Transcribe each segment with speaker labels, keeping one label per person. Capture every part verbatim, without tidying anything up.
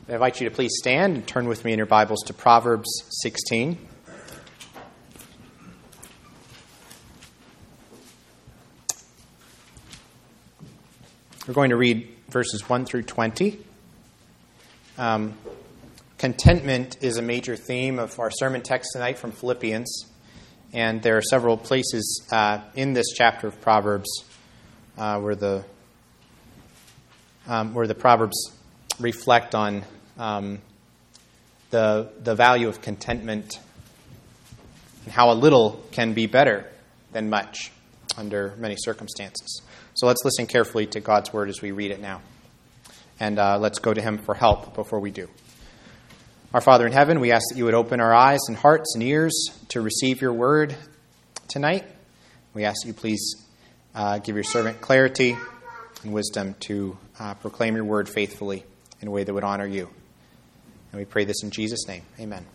Speaker 1: I invite you to please stand and turn with me in your Bibles to Proverbs sixteen. We're going to read verses one through twenty. Um, contentment is a major theme of our sermon text tonight from Philippians, and there are several places uh, in this chapter of Proverbs uh, where the um, where the Proverbs reflect on um, the the value of contentment and how a little can be better than much under many circumstances. So let's listen carefully to God's word as we read it now. And uh, let's go to him for help before we do. Our Father in heaven, we ask that you would open our eyes and hearts and ears to receive your word tonight. We ask that you please uh, give your servant clarity and wisdom to uh, proclaim your word faithfully in a way that would honor you. And we pray this in Jesus' name. Amen.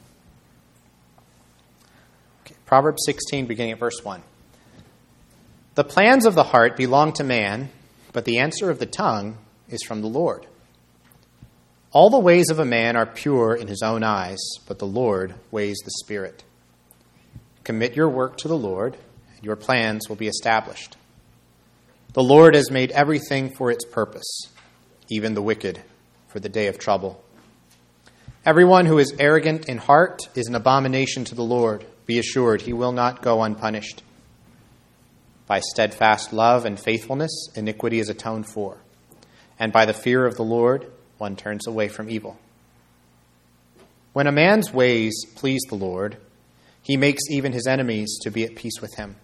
Speaker 1: Okay, Proverbs sixteen, beginning at verse one. The plans of the heart belong to man, but the answer of the tongue is from the Lord. All the ways of a man are pure in his own eyes, but the Lord weighs the spirit. Commit your work to the Lord, and your plans will be established. The Lord has made everything for its purpose, even the wicked for the day of trouble. Everyone who is arrogant in heart is an abomination to the Lord. Be assured, he will not go unpunished. By steadfast love and faithfulness, iniquity is atoned for. And by the fear of the Lord, one turns away from evil. When a man's ways please the Lord, he makes even his enemies to be at peace with him.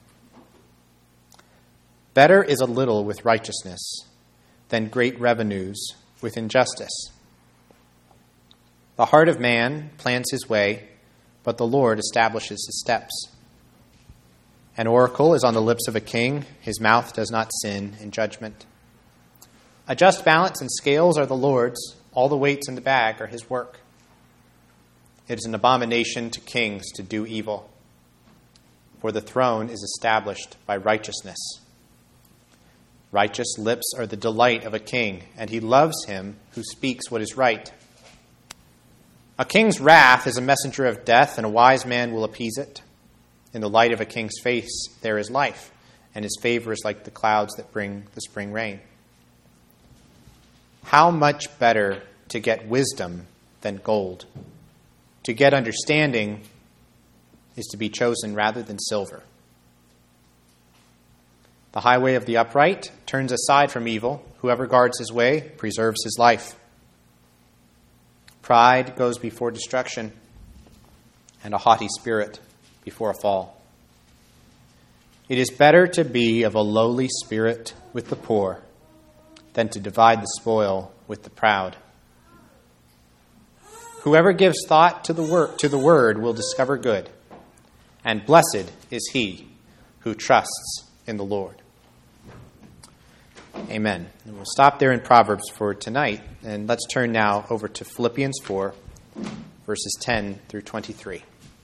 Speaker 1: Better is a little with righteousness than great revenues with injustice. The heart of man plans his way, but the Lord establishes his steps. An oracle is on the lips of a king. His mouth does not sin in judgment. A just balance and scales are the Lord's. All the weights in the bag are his work. It is an abomination to kings to do evil, for the throne is established by righteousness. Righteous lips are the delight of a king, and he loves him who speaks what is right. A king's wrath is a messenger of death, and a wise man will appease it. In the light of a king's face there is life, and his favor is like the clouds that bring the spring rain. How much better to get wisdom than gold? To get understanding is to be chosen rather than silver. The highway of the upright turns aside from evil. Whoever guards his way preserves his life. Pride goes before destruction, and a haughty spirit before a fall. It is better to be of a lowly spirit with the poor than to divide the spoil with the proud. Whoever gives thought to the word, to the word will discover good, and blessed is he who trusts in the Lord. Amen. And we'll stop there in Proverbs for tonight, and let's turn now over to Philippians four, verses ten through twenty-three.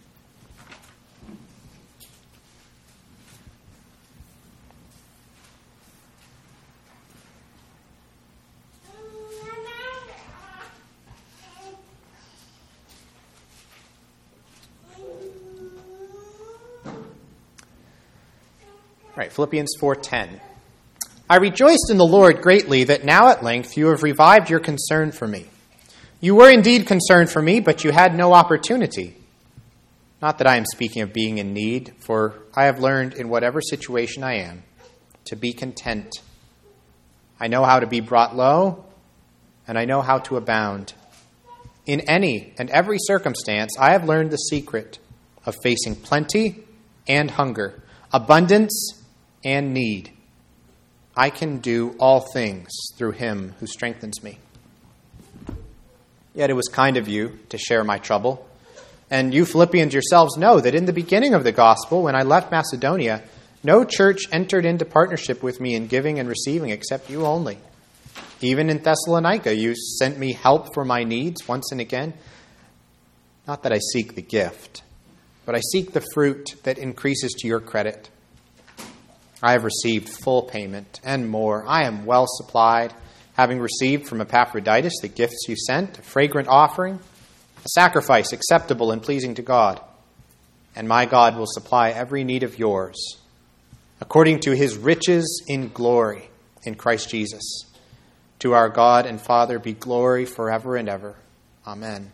Speaker 1: All right, Philippians four ten. I rejoiced in the Lord greatly that now at length you have revived your concern for me. You were indeed concerned for me, but you had no opportunity. Not that I am speaking of being in need, for I have learned in whatever situation I am to be content. I know how to be brought low, and I know how to abound. In any and every circumstance, I have learned the secret of facing plenty and hunger, abundance and need. I can do all things through him who strengthens me. Yet it was kind of you to share my trouble. And you Philippians yourselves know that in the beginning of the gospel, when I left Macedonia, no church entered into partnership with me in giving and receiving except you only. Even in Thessalonica, you sent me help for my needs once and again. Not that I seek the gift, but I seek the fruit that increases to your credit. I have received full payment and more. I am well supplied, having received from Epaphroditus the gifts you sent, a fragrant offering, a sacrifice acceptable and pleasing to God. And my God will supply every need of yours, according to his riches in glory in Christ Jesus. To our God and Father be glory forever and ever. Amen.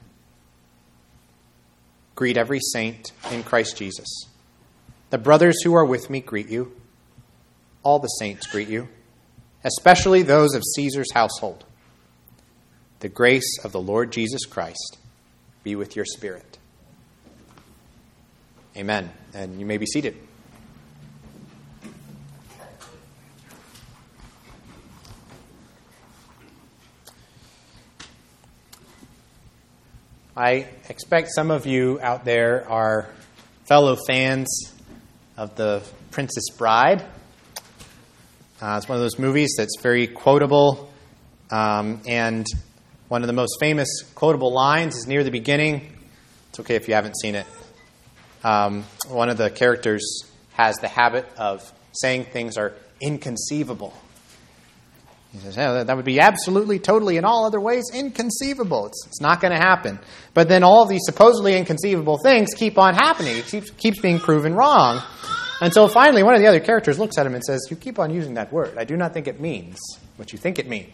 Speaker 1: Greet every saint in Christ Jesus. The brothers who are with me greet you. All the saints greet you, especially those of Caesar's household. The grace of the Lord Jesus Christ be with your spirit. Amen. And you may be seated. I expect some of you out there are fellow fans of The Princess Bride. Uh, it's one of those movies that's very quotable, um, and one of the most famous quotable lines is near the beginning. It's okay if you haven't seen it. Um, one of the characters has the habit of saying things are inconceivable. He says, yeah, that would be absolutely, totally, in all other ways, inconceivable. It's, it's not going to happen. But then all these supposedly inconceivable things keep on happening. It keeps, keeps being proven wrong. Until finally, one of the other characters looks at him and says, you keep on using that word. I do not think it means what you think it means.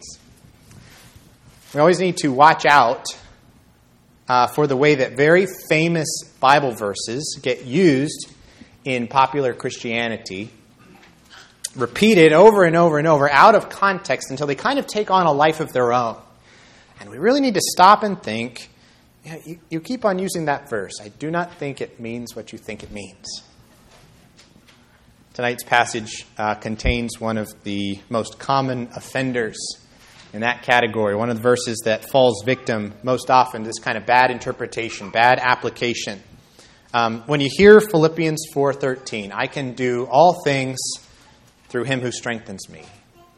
Speaker 1: We always need to watch out uh, for the way that very famous Bible verses get used in popular Christianity, repeated over and over and over out of context until they kind of take on a life of their own. And we really need to stop and think, yeah, you, you keep on using that verse. I do not think it means what you think it means. Tonight's passage uh, contains one of the most common offenders in that category, one of the verses that falls victim most often to this kind of bad interpretation, bad application. Um, when you hear Philippians four thirteen, I can do all things through him who strengthens me.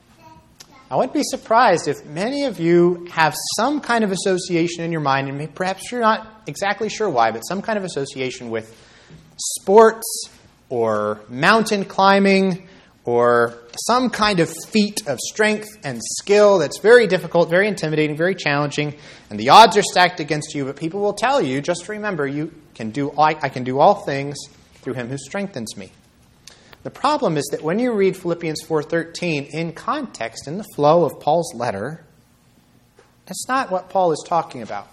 Speaker 1: I wouldn't be surprised if many of you have some kind of association in your mind, and perhaps you're not exactly sure why, but some kind of association with sports or mountain climbing or some kind of feat of strength and skill that's very difficult, very intimidating, very challenging, and the odds are stacked against you, but people will tell you, just remember, you can do I can do all things through him who strengthens me. The problem is that when you read Philippians four thirteen in context, in the flow of Paul's letter, that's not what Paul is talking about.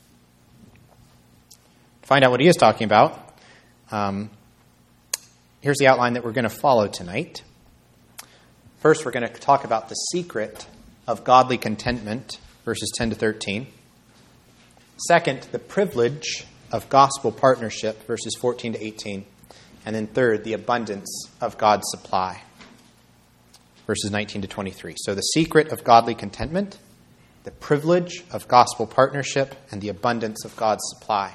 Speaker 1: To find out what he is talking about, um, here's the outline that we're going to follow tonight. First, we're going to talk about the secret of godly contentment, verses ten to thirteen. Second, the privilege of gospel partnership, verses fourteen to eighteen. And then third, the abundance of God's supply, verses nineteen to twenty-three. So the secret of godly contentment, the privilege of gospel partnership, and the abundance of God's supply.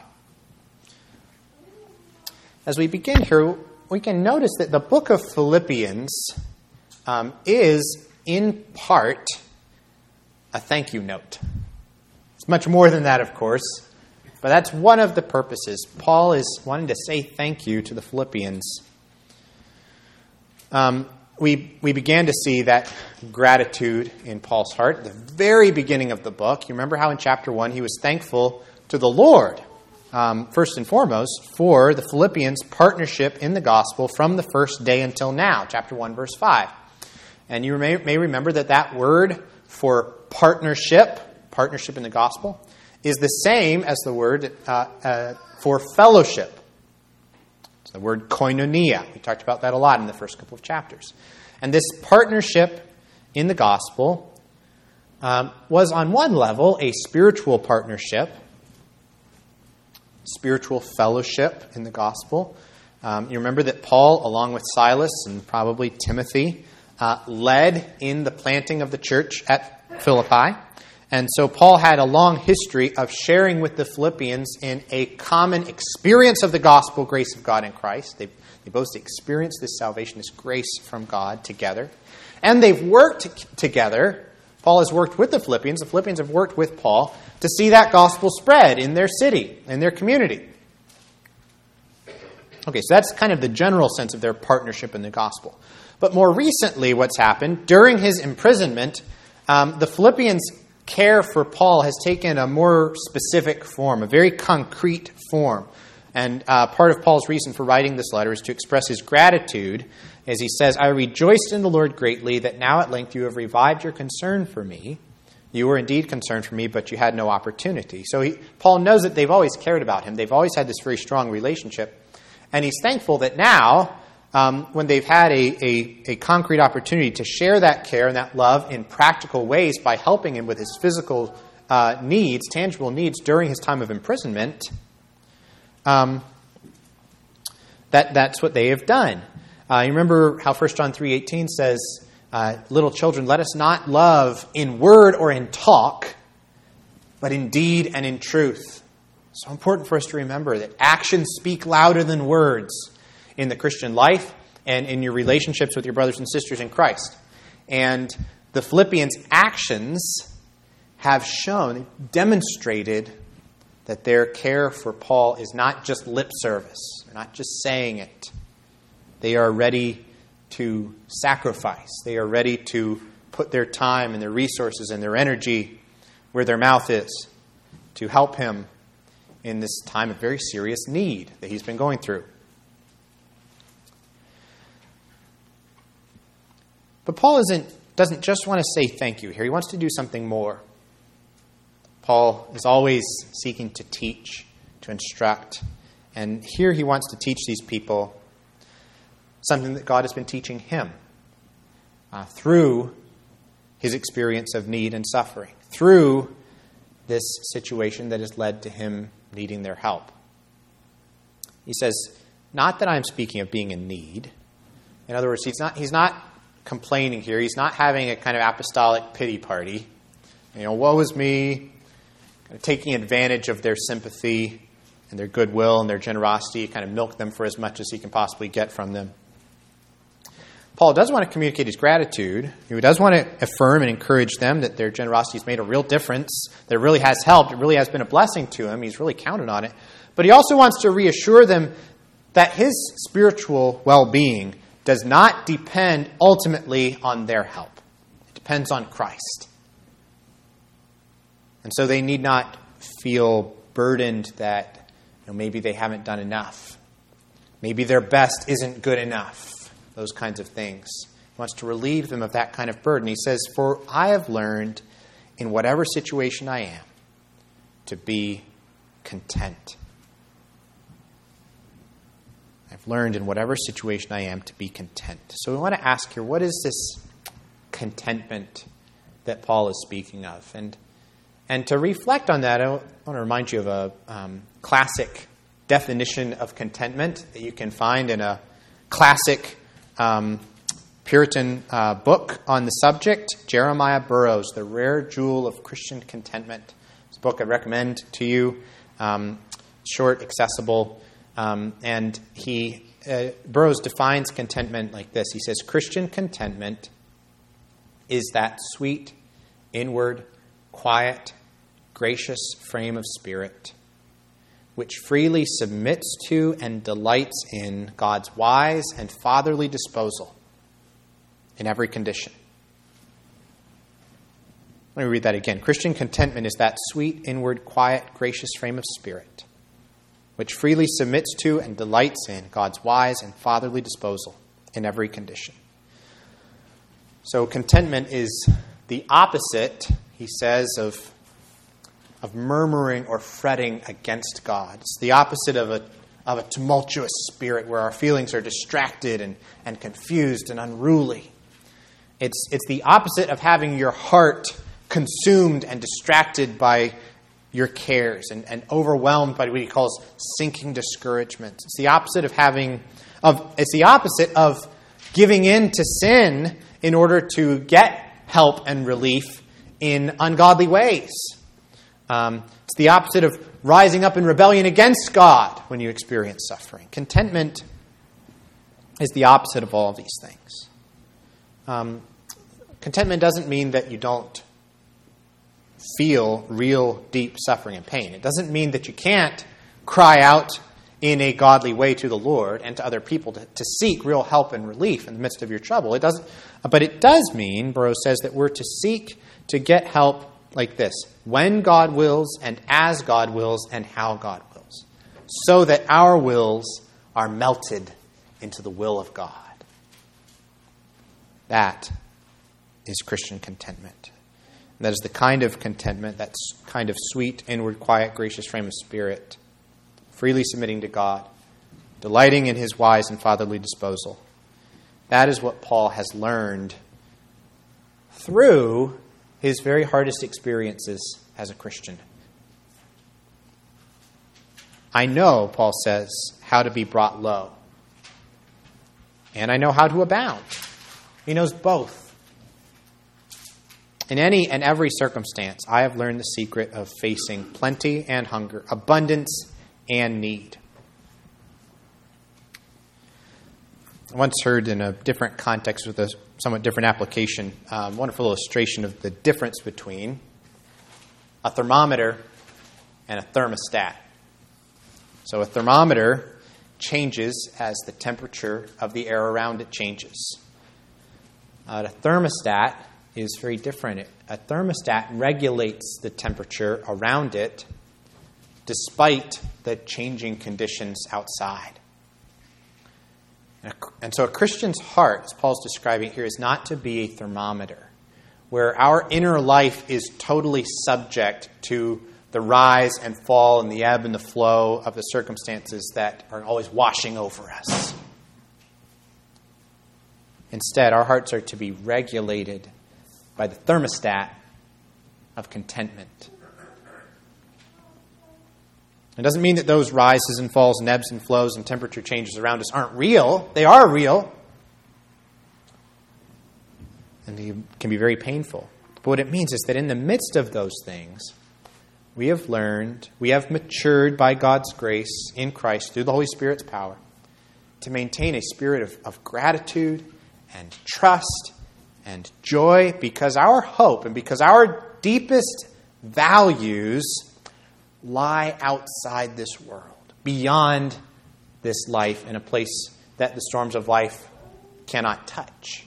Speaker 1: As we begin here, we can notice that the book of Philippians um, is, in part, a thank you note. It's much more than that, of course. But that's one of the purposes. Paul is wanting to say thank you to the Philippians. Um, we we began to see that gratitude in Paul's heart at the very beginning of the book. You remember how in chapter one he was thankful to the Lord, um, first and foremost, for the Philippians' partnership in the gospel from the first day until now, chapter one, verse five. And you may, may remember that that word for partnership, partnership in the gospel, is the same as the word uh, uh, for fellowship. It's the word koinonia. We talked about that a lot in the first couple of chapters. And this partnership in the gospel um, was on one level a spiritual partnership, spiritual fellowship in the gospel. Um, you remember that Paul, along with Silas and probably Timothy, uh, led in the planting of the church at Philippi. And so Paul had a long history of sharing with the Philippians in a common experience of the gospel grace of God in Christ. They, they both experienced this salvation, this grace from God together. And they've worked t- together. Paul has worked with the Philippians. The Philippians have worked with Paul to see that gospel spread in their city, in their community. Okay, so that's kind of the general sense of their partnership in the gospel. But more recently, what's happened, during his imprisonment, Um, the Philippians' care for Paul has taken a more specific form, a very concrete form. And uh, part of Paul's reason for writing this letter is to express his gratitude, as he says, I rejoiced in the Lord greatly that now at length you have revived your concern for me. You were indeed concerned for me, but you had no opportunity. So he, Paul knows that they've always cared about him. They've always had this very strong relationship. And he's thankful that now, um, when they've had a, a, a concrete opportunity to share that care and that love in practical ways by helping him with his physical uh, needs, tangible needs during his time of imprisonment, um, that that's what they have done. Uh, you remember how First John three eighteen says, uh, little children, let us not love in word or in talk, but in deed and in truth. So important for us to remember that actions speak louder than words in the Christian life and in your relationships with your brothers and sisters in Christ. And the Philippians' actions have shown, demonstrated that their care for Paul is not just lip service. They're not just saying it. They are ready to sacrifice. They are ready to put their time and their resources and their energy where their mouth is to help him in this time of very serious need that he's been going through. But Paul isn't, doesn't just want to say thank you here. He wants to do something more. Paul is always seeking to teach, to instruct. And here he wants to teach these people something that God has been teaching him uh, through his experience of need and suffering, through this situation that has led to him needing their help. He says, not that I'm speaking of being in need. In other words, he's not, he's not complaining here. He's not having a kind of apostolic pity party. You know, woe is me, kind of taking advantage of their sympathy and their goodwill and their generosity, kind of milk them for as much as he can possibly get from them. Paul does want to communicate his gratitude. He does want to affirm and encourage them that their generosity has made a real difference, that it really has helped, it really has been a blessing to him. He's really counted on it. But he also wants to reassure them that his spiritual well-being does not depend ultimately on their help. It depends on Christ. And so they need not feel burdened that, you know, maybe they haven't done enough. Maybe their best isn't good enough. Those kinds of things. He wants to relieve them of that kind of burden. He says, for I have learned in whatever situation I am to be content. I've learned in whatever situation I am to be content. So we want to ask here, what is this contentment that Paul is speaking of? And and to reflect on that, I want to remind you of a um, classic definition of contentment that you can find in a classic Um, Puritan uh, book on the subject, Jeremiah Burroughs, The Rare Jewel of Christian Contentment. It's a book I recommend to you. Um, short, accessible. Um, and he uh, Burroughs defines contentment like this. He says, Christian contentment is that sweet, inward, quiet, gracious frame of spirit which freely submits to and delights in God's wise and fatherly disposal in every condition. Let me read that again. Christian contentment is that sweet, inward, quiet, gracious frame of spirit, which freely submits to and delights in God's wise and fatherly disposal in every condition. So contentment is the opposite, he says, of of murmuring or fretting against God. It's the opposite of a of a tumultuous spirit where our feelings are distracted and, and confused and unruly. It's it's the opposite of having your heart consumed and distracted by your cares and, and overwhelmed by what he calls sinking discouragement. It's the opposite of having of it's the opposite of giving in to sin in order to get help and relief in ungodly ways. Um, it's the opposite of rising up in rebellion against God when you experience suffering. Contentment is the opposite of all of these things. Um, contentment doesn't mean that you don't feel real deep suffering and pain. It doesn't mean that you can't cry out in a godly way to the Lord and to other people to, to seek real help and relief in the midst of your trouble. It doesn't, but it does mean, Burroughs says, that we're to seek to get help like this: when God wills, and as God wills, and how God wills, so that our wills are melted into the will of God. That is Christian contentment. And that is the kind of contentment, that kind of sweet, inward, quiet, gracious frame of spirit, freely submitting to God, delighting in his wise and fatherly disposal. That is what Paul has learned through his very hardest experiences as a Christian. I know, Paul says, how to be brought low. And I know how to abound. He knows both. In any and every circumstance, I have learned the secret of facing plenty and hunger, abundance and need. I once heard in a different context with a somewhat different application, a wonderful illustration of the difference between a thermometer and a thermostat. So a thermometer changes as the temperature of the air around it changes. Uh, a thermostat is very different. A thermostat regulates the temperature around it despite the changing conditions outside. And so a Christian's heart, as Paul's describing here, is not to be a thermometer, where our inner life is totally subject to the rise and fall and the ebb and the flow of the circumstances that are always washing over us. Instead, our hearts are to be regulated by the thermostat of contentment. It doesn't mean that those rises and falls and ebbs and flows and temperature changes around us aren't real. They are real. And they can be very painful. But what it means is that in the midst of those things, we have learned, we have matured by God's grace in Christ through the Holy Spirit's power to maintain a spirit of, of gratitude and trust and joy, because our hope and because our deepest values lie outside this world, beyond this life, in a place that the storms of life cannot touch.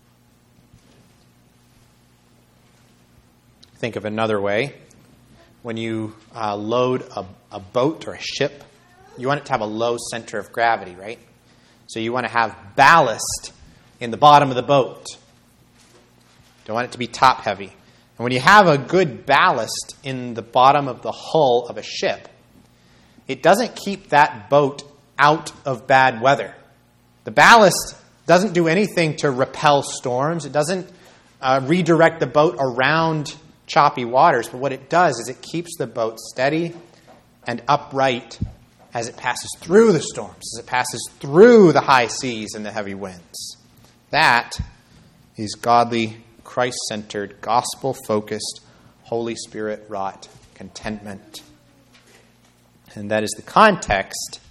Speaker 1: Think of another way. When you uh, load a, a boat or a ship, you want it to have a low center of gravity, right? So you want to have ballast in the bottom of the boat. Don't want it to be top heavy. And when you have a good ballast in the bottom of the hull of a ship, it doesn't keep that boat out of bad weather. The ballast doesn't do anything to repel storms. It doesn't uh, redirect the boat around choppy waters. But what it does is it keeps the boat steady and upright as it passes through the storms, as it passes through the high seas and the heavy winds. That is godly, Christ-centered, gospel-focused, Holy Spirit-wrought contentment. And that is the context,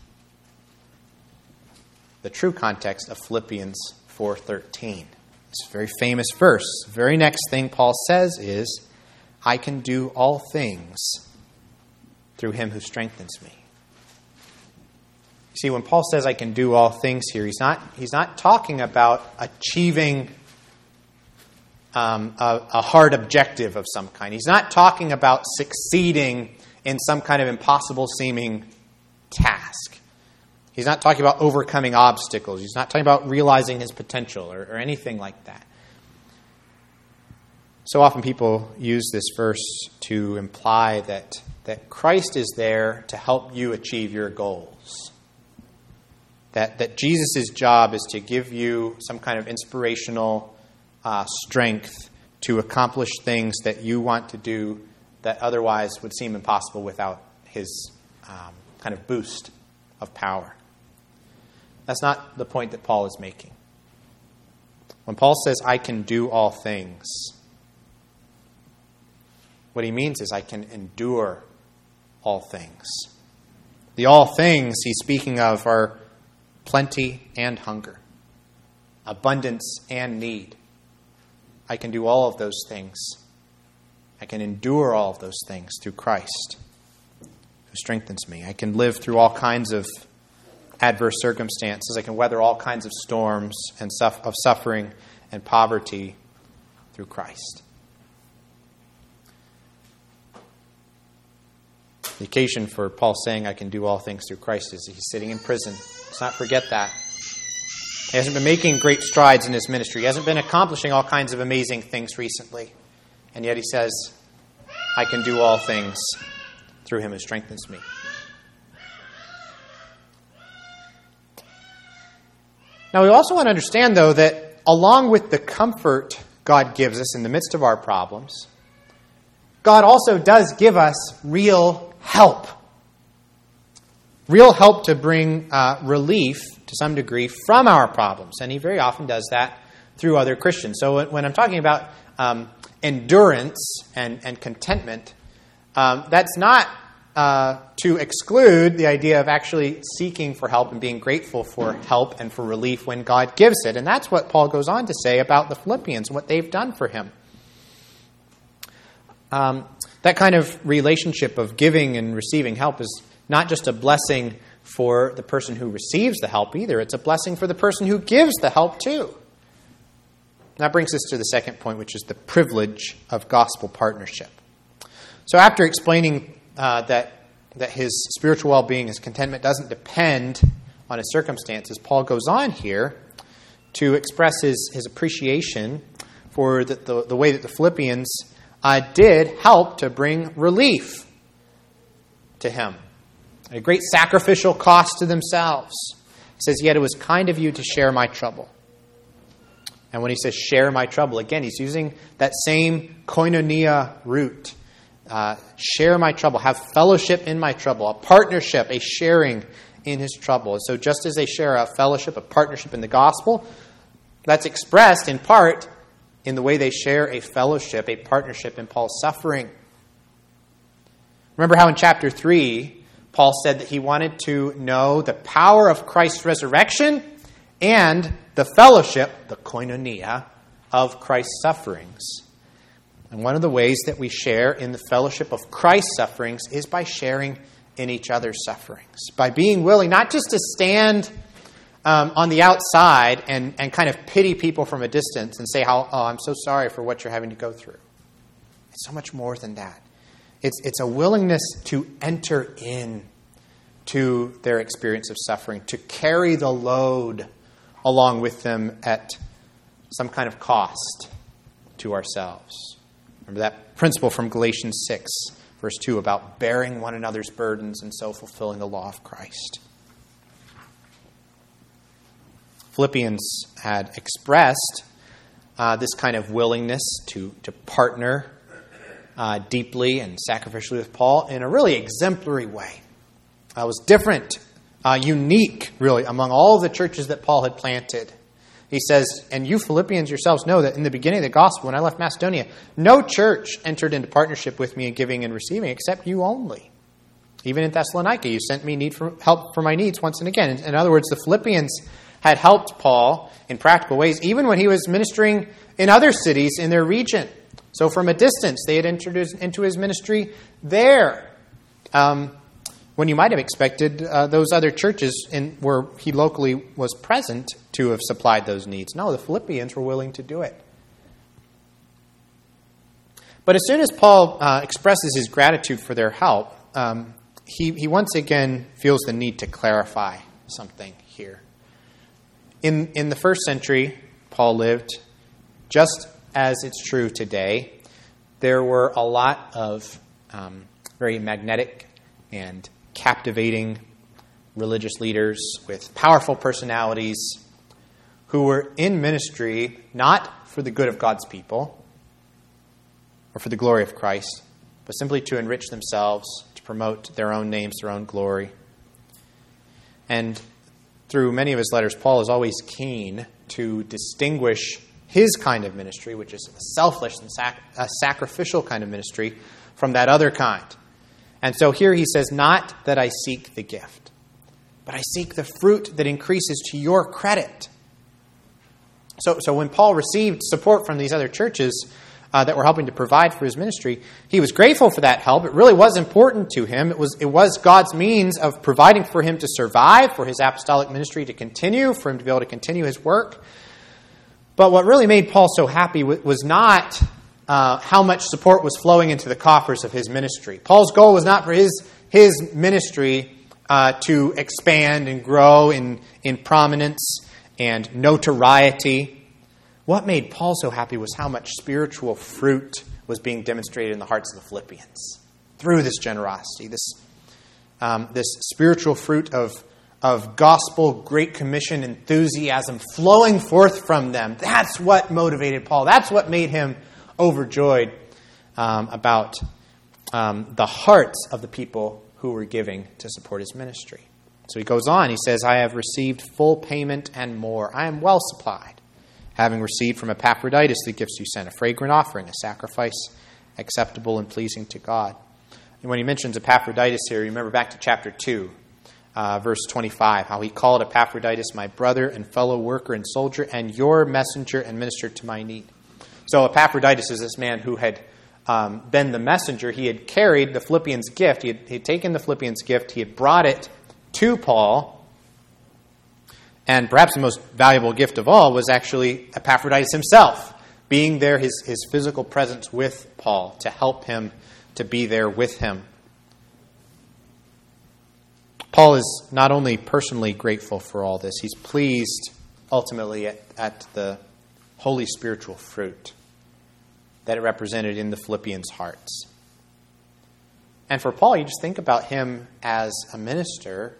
Speaker 1: the true context of Philippians four thirteen. It's a very famous verse. The very next thing Paul says is, I can do all things through him who strengthens me. See, when Paul says I can do all things here, he's not, he's not talking about achieving um, a, a hard objective of some kind. He's not talking about succeeding in some kind of impossible-seeming task. He's not talking about overcoming obstacles. He's not talking about realizing his potential or, or anything like that. So often people use this verse to imply that, that Christ is there to help you achieve your goals. That, that Jesus' job is to give you some kind of inspirational uh, strength to accomplish things that you want to do that otherwise would seem impossible without his um, kind of boost of power. That's not the point that Paul is making. When Paul says, I can do all things, what he means is I can endure all things. The all things he's speaking of are plenty and hunger, abundance and need. I can do all of those things. I can endure all of those things through Christ, who strengthens me. I can live through all kinds of adverse circumstances. I can weather all kinds of storms and of suffering and poverty through Christ. The occasion for Paul saying, I can do all things through Christ, is he's sitting in prison. Let's not forget that. He hasn't been making great strides in his ministry. He hasn't been accomplishing all kinds of amazing things recently. And yet he says, I can do all things through him who strengthens me. Now we also want to understand, though, that along with the comfort God gives us in the midst of our problems, God also does give us real help. Real help to bring uh, relief, to some degree, from our problems. And he very often does that through other Christians. So when I'm talking about um, endurance and, and contentment, um, that's not uh, to exclude the idea of actually seeking for help and being grateful for help and for relief when God gives it. And that's what Paul goes on to say about the Philippians and what they've done for him. Um, that kind of relationship of giving and receiving help is not just a blessing for the person who receives the help either. It's a blessing for the person who gives the help too. That brings us to the second point, which is the privilege of gospel partnership. So after explaining uh, that, that his spiritual well-being, his contentment doesn't depend on his circumstances, Paul goes on here to express his, his appreciation for the, the, the way that the Philippians Uh, did help to bring relief to him. At a great sacrificial cost to themselves. He says, yet it was kind of you to share my trouble. And when he says share my trouble, again, he's using that same koinonia root. Uh, share my trouble, have fellowship in my trouble, a partnership, a sharing in his trouble. And so just as they share a fellowship, a partnership in the gospel, that's expressed in part in the way they share a fellowship, a partnership in Paul's suffering. Remember how in chapter three, Paul said that he wanted to know the power of Christ's resurrection and the fellowship, the koinonia, of Christ's sufferings. And one of the ways that we share in the fellowship of Christ's sufferings is by sharing in each other's sufferings. By being willing not just to stand Um, on the outside and, and kind of pity people from a distance and say, how, oh, I'm so sorry for what you're having to go through. It's so much more than that. It's, it's a willingness to enter in to their experience of suffering, to carry the load along with them at some kind of cost to ourselves. Remember that principle from Galatians six, verse two, about bearing one another's burdens and so fulfilling the law of Christ. Philippians had expressed uh, this kind of willingness to, to partner uh, deeply and sacrificially with Paul in a really exemplary way. Uh, it was different, uh, unique, really, among all the churches that Paul had planted. He says, and you Philippians yourselves know that in the beginning of the gospel, when I left Macedonia, no church entered into partnership with me in giving and receiving except you only. Even in Thessalonica, you sent me need for help for my needs once and again. In, in other words, the Philippians had helped Paul in practical ways, even when he was ministering in other cities in their region. So from a distance, they had entered into his ministry there. Um, when you might have expected uh, those other churches in, where he locally was present to have supplied those needs. No, the Philippians were willing to do it. But as soon as Paul uh, expresses his gratitude for their help, um, he, he once again feels the need to clarify something here. In in the first century, Paul lived, just as it's true today, there were a lot of um, very magnetic and captivating religious leaders with powerful personalities who were in ministry not for the good of God's people or for the glory of Christ, but simply to enrich themselves, to promote their own names, their own glory. And through many of his letters, Paul is always keen to distinguish his kind of ministry, which is a selfless and sac- a sacrificial kind of ministry, from that other kind. And so here he says, not that I seek the gift, but I seek the fruit that increases to your credit. So, so when Paul received support from these other churches uh, that were helping to provide for his ministry, he was grateful for that help. It really was important to him. It was, it was God's means of providing for him to survive, for his apostolic ministry to continue, for him to be able to continue his work. But what really made Paul so happy was not uh, how much support was flowing into the coffers of his ministry. Paul's goal was not for his his ministry uh, to expand and grow in, in prominence and notoriety. What made Paul so happy was how much spiritual fruit was being demonstrated in the hearts of the Philippians through this generosity, this um, this spiritual fruit of, of gospel, Great Commission enthusiasm flowing forth from them. That's what motivated Paul. That's what made him overjoyed um, about um, the hearts of the people who were giving to support his ministry. So he goes on, he says, I have received full payment and more. I am well supplied, having received from Epaphroditus the gifts you sent, a fragrant offering, a sacrifice acceptable and pleasing to God. And when he mentions Epaphroditus here, remember back to chapter two, uh, verse twenty-five, how he called Epaphroditus my brother and fellow worker and soldier and your messenger and minister to my need. So Epaphroditus is this man who had um, been the messenger. He had carried the Philippians' gift. He had, he had taken the Philippians' gift. He had brought it to Paul. And perhaps the most valuable gift of all was actually Epaphroditus himself, being there, his, his physical presence with Paul to help him to be there with him. Paul is not only personally grateful for all this, he's pleased ultimately at, at the holy spiritual fruit that it represented in the Philippians' hearts. And for Paul, you just think about him as a minister,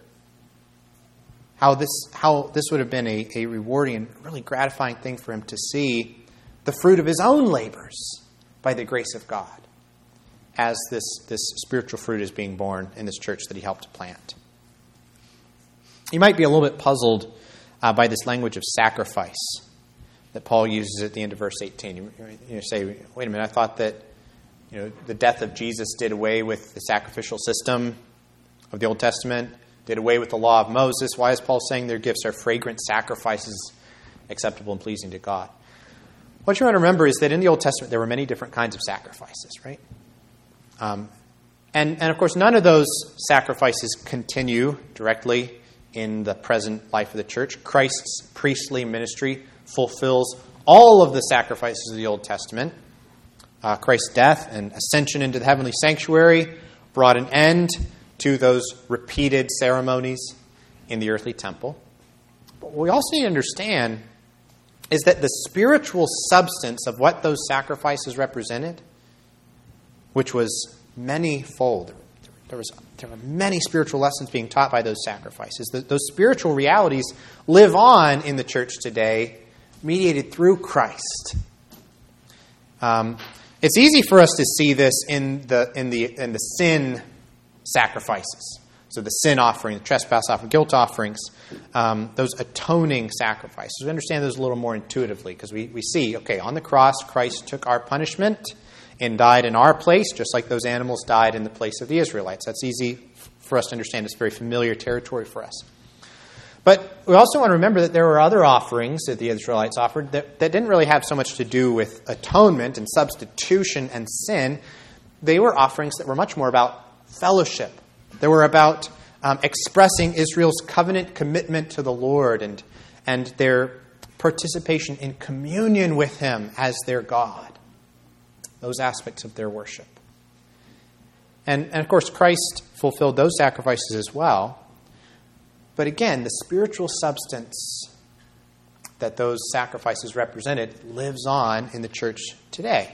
Speaker 1: how this how this would have been a, a rewarding and really gratifying thing for him to see the fruit of his own labors by the grace of God as this, this spiritual fruit is being born in this church that he helped to plant. You might be a little bit puzzled uh, by this language of sacrifice that Paul uses at the end of verse eighteen. You, you say, wait a minute, I thought that you know the death of Jesus did away with the sacrificial system of the Old Testament, did away with the law of Moses. Why is Paul saying their gifts are fragrant sacrifices acceptable and pleasing to God? What you want to remember is that in the Old Testament there were many different kinds of sacrifices, right? Um, and, and of course, none of those sacrifices continue directly in the present life of the church. Christ's priestly ministry fulfills all of the sacrifices of the Old Testament. Uh, Christ's death and ascension into the heavenly sanctuary brought an end to those repeated ceremonies in the earthly temple. But what we also need to understand is that the spiritual substance of what those sacrifices represented, which was many-fold. There was there were many spiritual lessons being taught by those sacrifices. The, those spiritual realities live on in the church today, mediated through Christ. Um, it's easy for us to see this in the in the in the sin sacrifices. So the sin offering, the trespass offering, guilt offerings, um, those atoning sacrifices. We understand those a little more intuitively because we, we see, okay, on the cross, Christ took our punishment and died in our place, just like those animals died in the place of the Israelites. That's easy for us to understand. It's very familiar territory for us. But we also want to remember that there were other offerings that the Israelites offered that, that didn't really have so much to do with atonement and substitution and sin. They were offerings that were much more about fellowship. They were about um, expressing Israel's covenant commitment to the Lord and, and their participation in communion with Him as their God. Those aspects of their worship. And, and of course, Christ fulfilled those sacrifices as well. But again, the spiritual substance that those sacrifices represented lives on in the church today.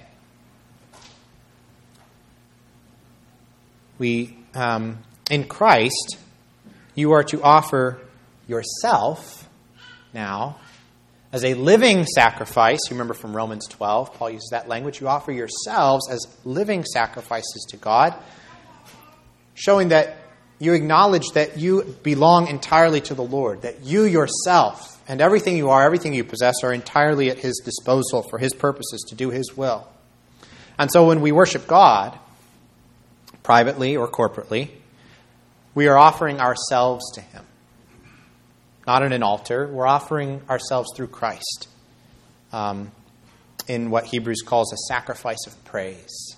Speaker 1: We, um, in Christ, you are to offer yourself now as a living sacrifice. You remember from Romans twelve, Paul uses that language. You offer yourselves as living sacrifices to God, showing that you acknowledge that you belong entirely to the Lord, that you yourself and everything you are, everything you possess are entirely at His disposal for His purposes to do His will. And so when we worship God, privately or corporately, we are offering ourselves to Him. Not in an altar. We're offering ourselves through Christ um, in what Hebrews calls a sacrifice of praise.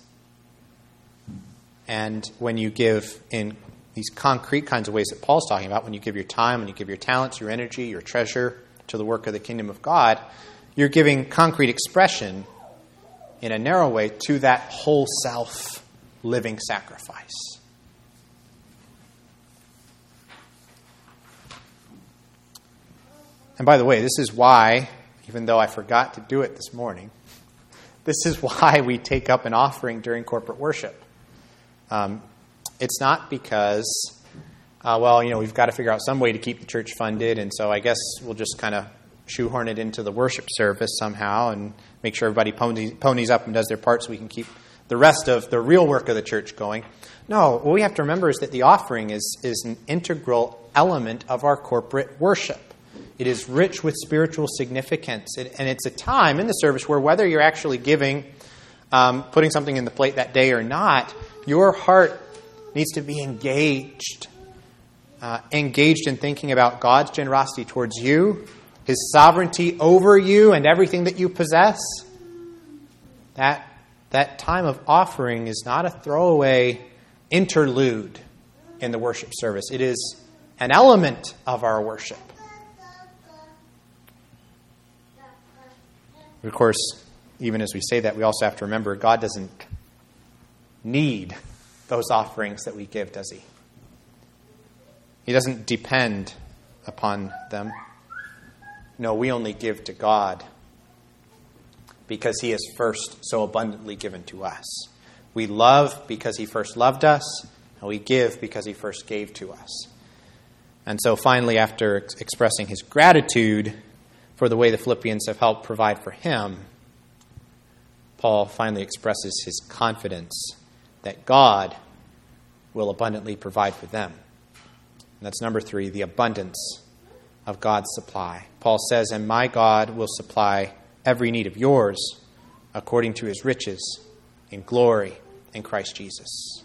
Speaker 1: And when you give in these concrete kinds of ways that Paul's talking about, when you give your time, when you give your talents, your energy, your treasure to the work of the kingdom of God, you're giving concrete expression in a narrow way to that whole self living sacrifice. and by the way, this is why, even though I forgot to do it this morning, this is why we take up an offering during corporate worship. Um, it's not because, uh, well, you know, we've got to figure out some way to keep the church funded, and so I guess we'll just kind of shoehorn it into the worship service somehow and make sure everybody ponies, ponies up and does their part so we can keep the rest of the real work of the church going. No, what we have to remember is that the offering is, is an integral element of our corporate worship. It is rich with spiritual significance. It, and it's a time in the service where whether you're actually giving, um, putting something in the plate that day or not, your heart needs to be engaged. Uh, engaged in thinking about God's generosity towards you, His sovereignty over you and everything that you possess. That, that time of offering is not a throwaway interlude in the worship service. It is an element of our worship. Of course, even as we say that, we also have to remember God doesn't need those offerings that we give, does He? He doesn't depend upon them. No, we only give to God because He has first so abundantly given to us. We love because He first loved us, and we give because He first gave to us. And so finally, after ex- expressing his gratitude for the way the Philippians have helped provide for him, Paul finally expresses his confidence that God will abundantly provide for them. And that's number three, the abundance of God's supply. Paul says, "And my God will supply every need of yours according to His riches in glory in Christ Jesus."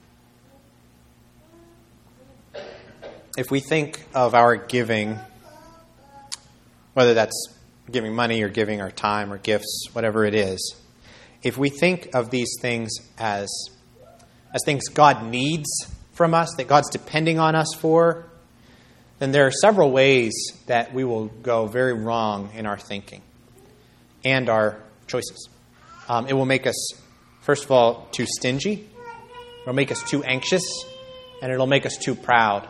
Speaker 1: If we think of our giving, whether that's giving money or giving our time or gifts, whatever it is, if we think of these things as, as things God needs from us, that God's depending on us for, then there are several ways that we will go very wrong in our thinking and our choices. Um, it will make us, first of all, too stingy. It'll make us too anxious, and it'll make us too proud.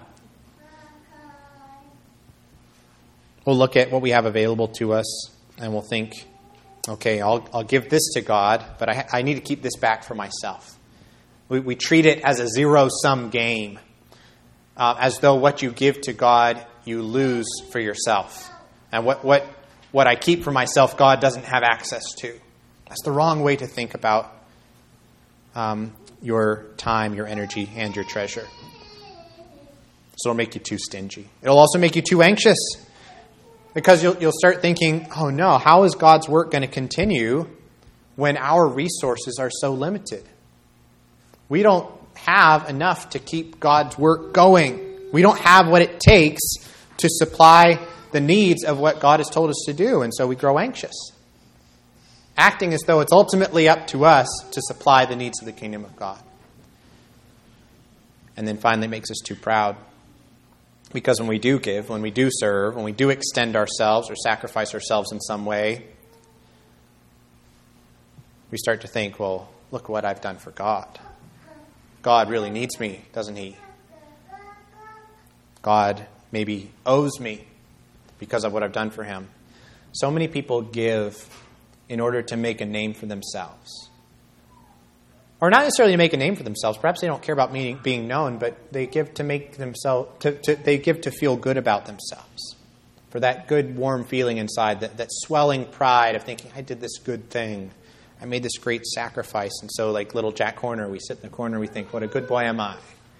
Speaker 1: We'll look at what we have available to us, and we'll think, okay, I'll, I'll give this to God, but I, I need to keep this back for myself. We, we treat it as a zero-sum game, uh, as though what you give to God, you lose for yourself. And what, what, what I keep for myself, God doesn't have access to. That's the wrong way to think about um, your time, your energy, and your treasure. So it'll make you too stingy. It'll also make you too anxious. Because you'll, you'll start thinking, oh no, how is God's work going to continue when our resources are so limited? We don't have enough to keep God's work going. We don't have what it takes to supply the needs of what God has told us to do, and so we grow anxious, acting as though it's ultimately up to us to supply the needs of the kingdom of God. And then finally it makes us too proud. Because when we do give, when we do serve, when we do extend ourselves or sacrifice ourselves in some way, we start to think, well, look what I've done for God. God really needs me, doesn't He? God maybe owes me because of what I've done for Him. So many people give in order to make a name for themselves. Or not necessarily to make a name for themselves. Perhaps they don't care about being, being known, but they give to make themselves. To, to, they give to feel good about themselves, for that good, warm feeling inside, that, that swelling pride of thinking, "I did this good thing, I made this great sacrifice." And so, like little Jack Horner, we sit in the corner, we think, "What a good boy am I."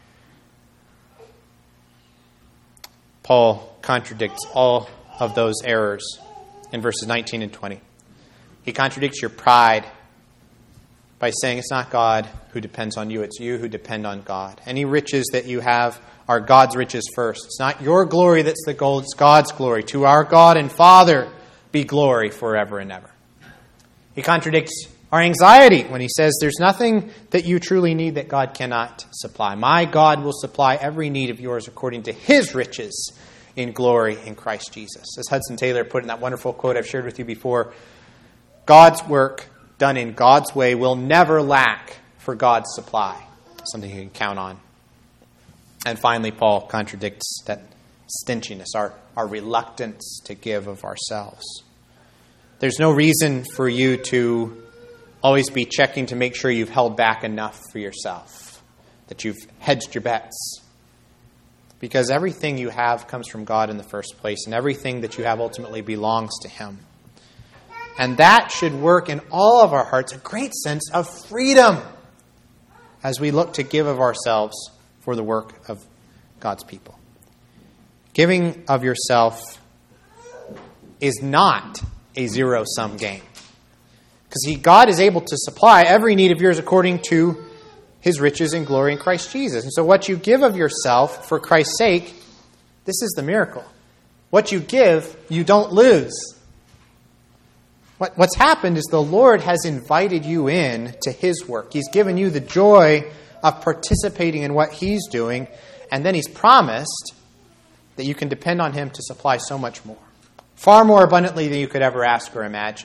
Speaker 1: Paul contradicts all of those errors in verses nineteen and twenty. He contradicts your pride by saying it's not God who depends on you, it's you who depend on God. Any riches that you have are God's riches first. It's not your glory that's the goal, it's God's glory. To our God and Father be glory forever and ever. He contradicts our anxiety when he says there's nothing that you truly need that God cannot supply. My God will supply every need of yours according to His riches in glory in Christ Jesus. As Hudson Taylor put in that wonderful quote I've shared with you before, God's work done in God's way will never lack for God's supply. Something you can count on. And finally, Paul contradicts that stinginess, our, our reluctance to give of ourselves. There's no reason for you to always be checking to make sure you've held back enough for yourself, that you've hedged your bets. Because everything you have comes from God in the first place, and everything that you have ultimately belongs to Him. And that should work in all of our hearts a great sense of freedom as we look to give of ourselves for the work of God's people. Giving of yourself is not a zero-sum game. Because God is able to supply every need of yours according to His riches and glory in Christ Jesus. And so what you give of yourself for Christ's sake, this is the miracle. What you give, you don't lose. What, what's happened is the Lord has invited you in to His work. He's given you the joy of participating in what He's doing, and then He's promised that you can depend on Him to supply so much more. Far more abundantly than you could ever ask or imagine.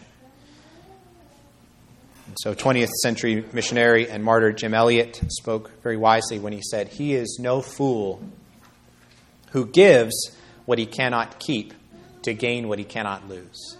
Speaker 1: And so twentieth century missionary and martyr Jim Elliot spoke very wisely when he said, "He is no fool who gives what he cannot keep to gain what he cannot lose."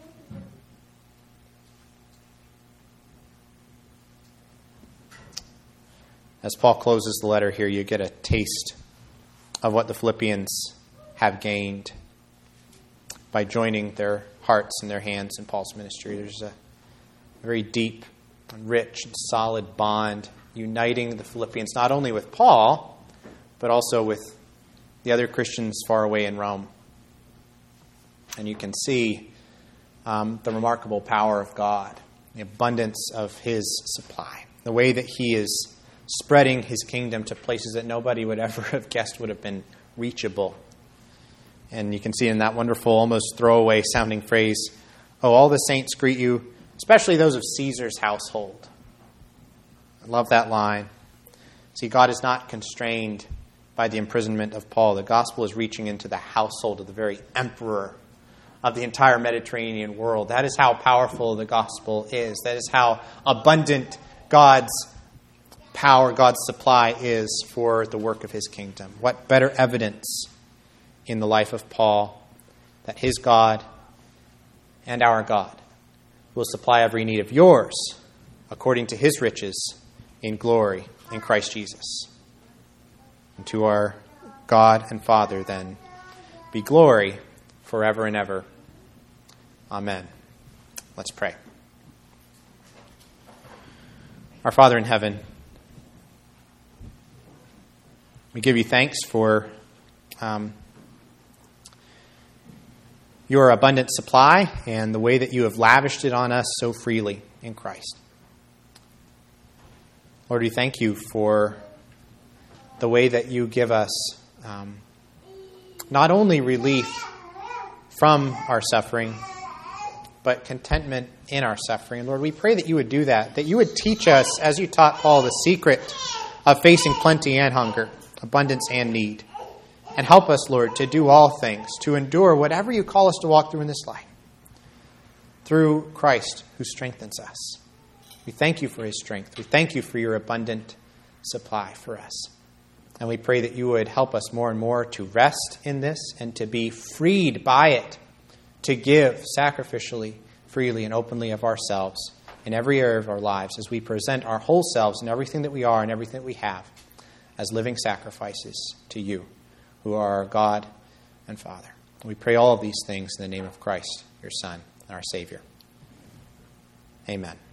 Speaker 1: As Paul closes the letter here, you get a taste of what the Philippians have gained by joining their hearts and their hands in Paul's ministry. There's a very deep, rich, and solid bond uniting the Philippians not only with Paul, but also with the other Christians far away in Rome. And you can see um, the remarkable power of God, the abundance of His supply, the way that He is spreading His kingdom to places that nobody would ever have guessed would have been reachable. And you can see in that wonderful, almost throwaway sounding phrase, "Oh, all the saints greet you, especially those of Caesar's household." I love that line. See, God is not constrained by the imprisonment of Paul. The gospel is reaching into the household of the very emperor of the entire Mediterranean world. That is how powerful the gospel is. That is how abundant God's power, God's supply is for the work of His kingdom. What better evidence in the life of Paul that his God and our God will supply every need of yours according to His riches in glory in Christ Jesus. And to our God and Father, then, be glory forever and ever. Amen. Let's pray. Our Father in heaven, we give You thanks for um, Your abundant supply and the way that You have lavished it on us so freely in Christ. Lord, we thank You for the way that You give us um, not only relief from our suffering, but contentment in our suffering. Lord, we pray that You would do that, that You would teach us, as You taught Paul, the secret of facing plenty and hunger, abundance and need. And help us, Lord, to do all things, to endure whatever You call us to walk through in this life, through Christ who strengthens us. We thank You for His strength. We thank You for Your abundant supply for us. And we pray that You would help us more and more to rest in this and to be freed by it, to give sacrificially, freely, and openly of ourselves in every area of our lives as we present our whole selves and everything that we are and everything that we have as living sacrifices to You, who are our God and Father. We pray all of these things in the name of Christ, Your Son, and our Savior. Amen.